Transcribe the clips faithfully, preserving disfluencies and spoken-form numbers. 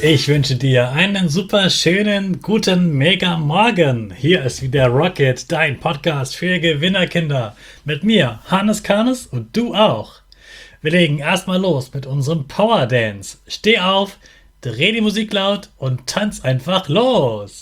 Ich wünsche dir einen super schönen, guten Mega Morgen. Hier ist wieder Rocket, dein Podcast für Gewinnerkinder. Mit mir, Hannes Karnes, und du auch. Wir legen erstmal los mit unserem Power Dance. Steh auf, dreh die Musik laut und tanz einfach los.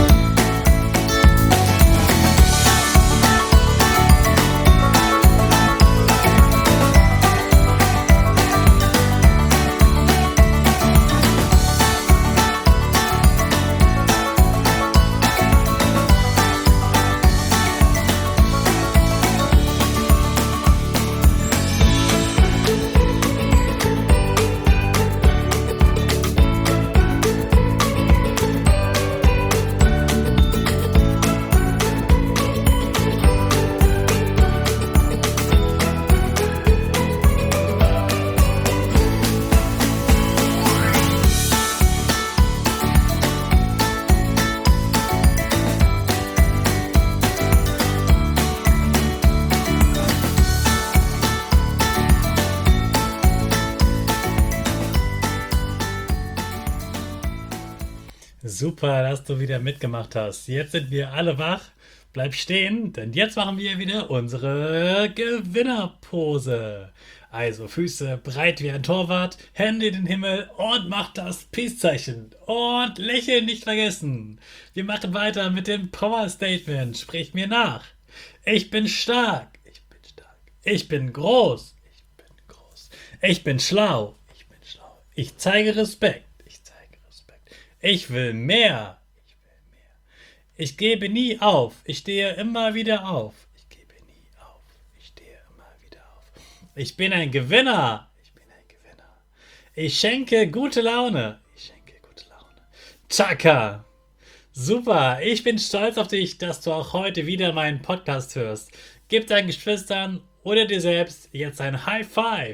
Super, dass du wieder mitgemacht hast. Jetzt sind wir alle wach. Bleib stehen, denn jetzt machen wir wieder unsere Gewinnerpose. Also Füße breit wie ein Torwart, Hände in den Himmel und mach das Peace-Zeichen. Und lächeln nicht vergessen. Wir machen weiter mit dem Power-Statement. Sprich mir nach. Ich bin stark. Ich bin stark. Ich bin groß. Ich bin groß. Ich bin schlau. Ich bin schlau. Ich zeige Respekt. Ich will mehr. Ich will mehr. Ich gebe nie auf. Ich stehe immer wieder auf. Ich gebe nie auf. Ich stehe immer wieder auf. Ich bin ein Gewinner. Ich bin ein Gewinner. Ich schenke gute Laune. Ich schenke gute Laune. Chaka. Super. Ich bin stolz auf dich, dass du auch heute wieder meinen Podcast hörst. Gib deinen Geschwistern oder dir selbst jetzt ein High Five.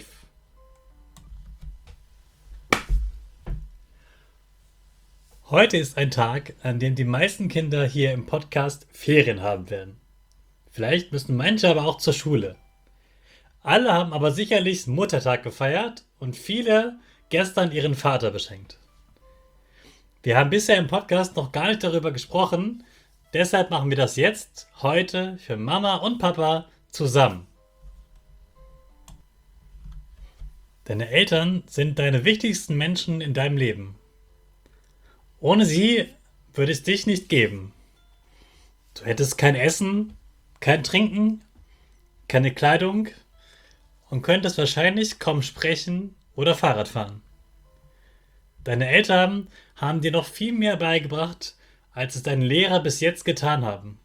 Heute ist ein Tag, an dem die meisten Kinder hier im Podcast Ferien haben werden. Vielleicht müssen manche aber auch zur Schule. Alle haben aber sicherlich Muttertag gefeiert und viele gestern ihren Vater beschenkt. Wir haben bisher im Podcast noch gar nicht darüber gesprochen, deshalb machen wir das jetzt, heute, für Mama und Papa zusammen. Deine Eltern sind deine wichtigsten Menschen in deinem Leben. Ohne sie würde es dich nicht geben. Du hättest kein Essen, kein Trinken, keine Kleidung und könntest wahrscheinlich kaum sprechen oder Fahrrad fahren. Deine Eltern haben dir noch viel mehr beigebracht, als es deine Lehrer bis jetzt getan haben.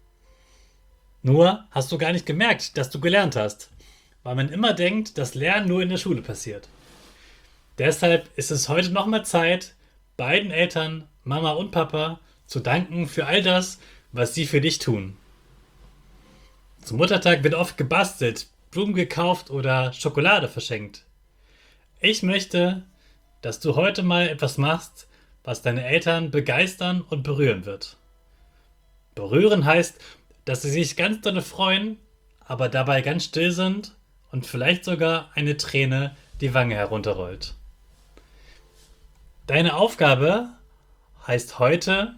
Nur hast du gar nicht gemerkt, dass du gelernt hast, weil man immer denkt, dass Lernen nur in der Schule passiert. Deshalb ist es heute nochmal Zeit, beiden Eltern, Mama und Papa, zu danken für all das, was sie für dich tun. Zum Muttertag wird oft gebastelt, Blumen gekauft oder Schokolade verschenkt. Ich möchte, dass du heute mal etwas machst, was deine Eltern begeistern und berühren wird. Berühren heißt, dass sie sich ganz doll freuen, aber dabei ganz still sind und vielleicht sogar eine Träne die Wange herunterrollt. Deine Aufgabe heißt heute,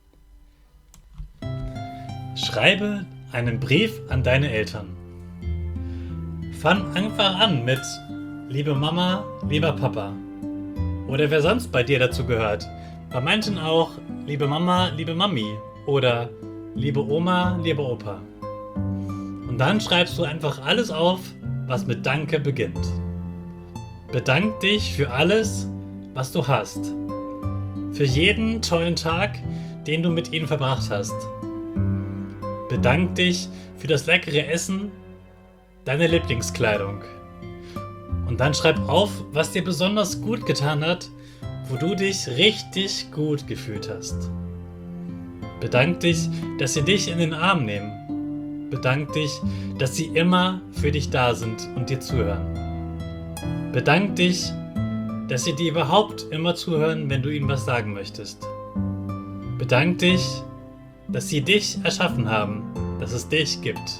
schreibe einen Brief an deine Eltern. Fang einfach an mit liebe Mama, lieber Papa. Oder wer sonst bei dir dazu gehört. Bei manchen auch liebe Mama, liebe Mami. Oder liebe Oma, liebe Opa. Und dann schreibst du einfach alles auf, was mit Danke beginnt. Bedank dich für alles, was du hast. Für jeden tollen Tag, den du mit ihnen verbracht hast. Bedank dich für das leckere Essen, deine Lieblingskleidung. Und dann schreib auf, was dir besonders gut getan hat, wo du dich richtig gut gefühlt hast. Bedank dich, dass sie dich in den Arm nehmen. Bedank dich, dass sie immer für dich da sind und dir zuhören. Bedank dich, dass sie dir überhaupt immer zuhören, wenn du ihnen was sagen möchtest. Bedank dich, dass sie dich erschaffen haben, dass es dich gibt.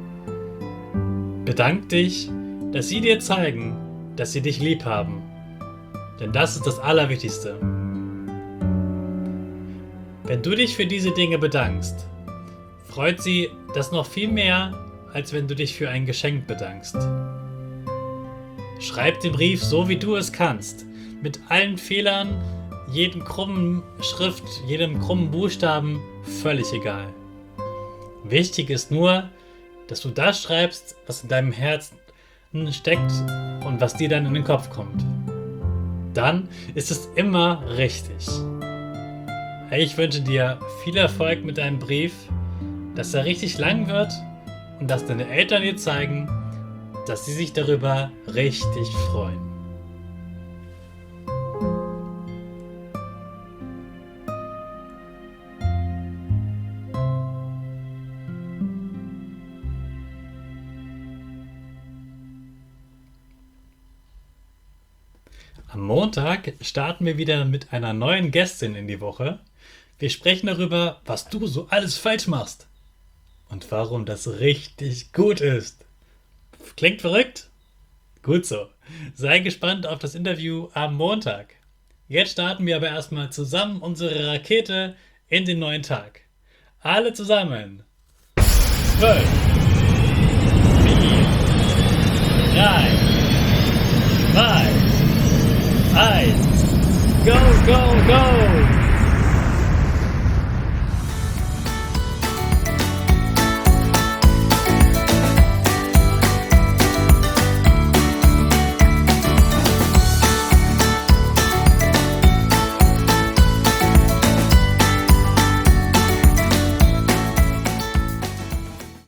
Bedank dich, dass sie dir zeigen, dass sie dich lieb haben. Denn das ist das Allerwichtigste. Wenn du dich für diese Dinge bedankst, freut sie das noch viel mehr, als wenn du dich für ein Geschenk bedankst. Schreib den Brief so, wie du es kannst, mit allen Fehlern, jedem krummen Schrift, jedem krummen Buchstaben, völlig egal. Wichtig ist nur, dass du das schreibst, was in deinem Herzen steckt und was dir dann in den Kopf kommt. Dann ist es immer richtig. Ich wünsche dir viel Erfolg mit deinem Brief, dass er richtig lang wird und dass deine Eltern dir zeigen, dass sie sich darüber richtig freuen. Am Montag starten wir wieder mit einer neuen Gästin in die Woche. Wir sprechen darüber, was du so alles falsch machst und warum das richtig gut ist. Klingt verrückt? Gut so. Sei gespannt auf das Interview am Montag. Jetzt starten wir aber erstmal zusammen unsere Rakete in den neuen Tag. Alle zusammen. Zwölf. Vier. Drei. Zwei. Eins. Go, go, go!